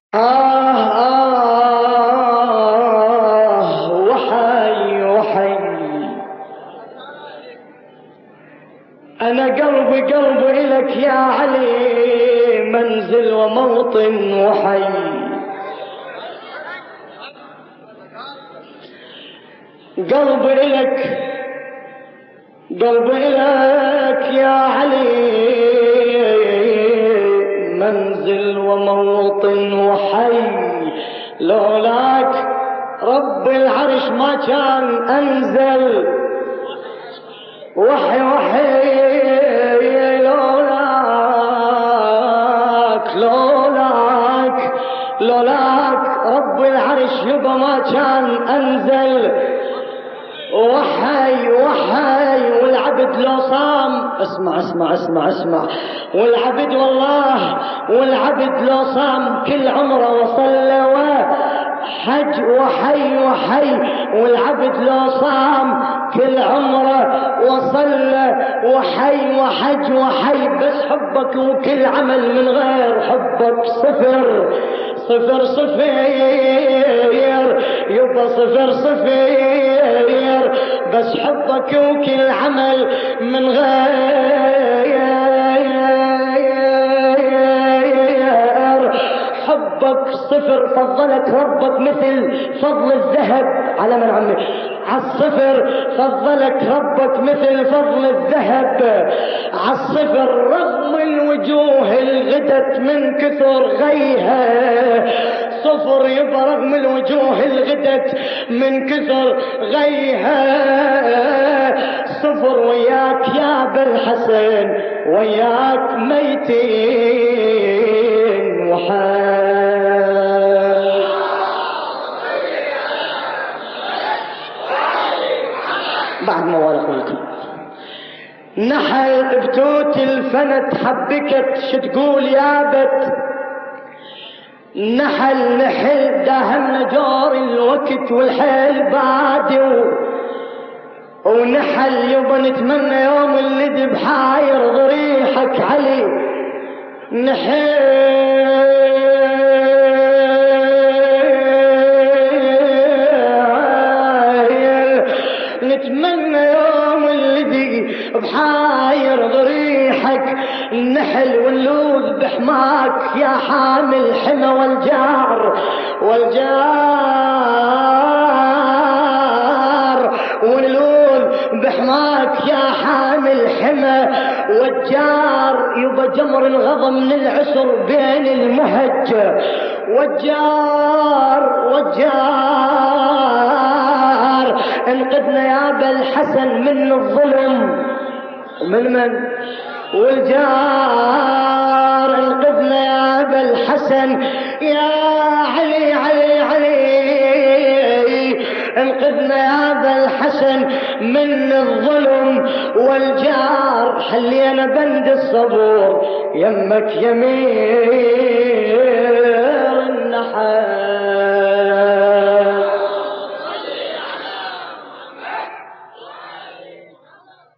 وحي وحي، أنا قلبي إلك يا علي، منزل وموطن وحي. قلبي إلك يا علي، منزل وموطن وحي. لولاك رب العرش ما كان أنزل وحي وحي. لولاك رب العرش يبا ما كان أنزل وحي وحي. والعبد لو صام، اسمع، والعبد والله، والعبد لو صام كل عمره وصلى وحج وحي وحي. والعبد لو صام كل عمره وصلى وحي وحج وحي. بس حبك وكل عمل من غير حبك صفر صفر صفير يبا صفر صفير. بس حبك وكل عمل من غير حبك صفر. فضلك ربك مثل فضل الذهب على من عمي عالصفر. فضلك ربك مثل فضل الذهب عالصفر. رغم الوجوه الغدت من كثر غيها صفر يبا. رغم الوجوه الغدت من كثر غيها صفر. وياك يا بالحسن وياك ميتين وحي. بعد ما ورقلكم نحل بتوت الفنت حبكت شتقول يا بت. نحل داهمنا جور الوقت والحيل بادي. ونحل يبا نتمنى يوم اللي بحاير ضريحك علي. نتمنى يوم اللي بحاير ضريحك. النحل واللوذ بحماك يا حامل حمى والجار واللوذ بحماك يا حامل حمى والجار. يبا جمر الغضب من العسر بين المهج والجار. انقذنا يا ابا الحسن من الظلم من والجار. انقذنا يا ابا الحسن يا علي انقذنا يا ابا الحسن من الظلم والجار. حلينا بند الصبور يمك يمين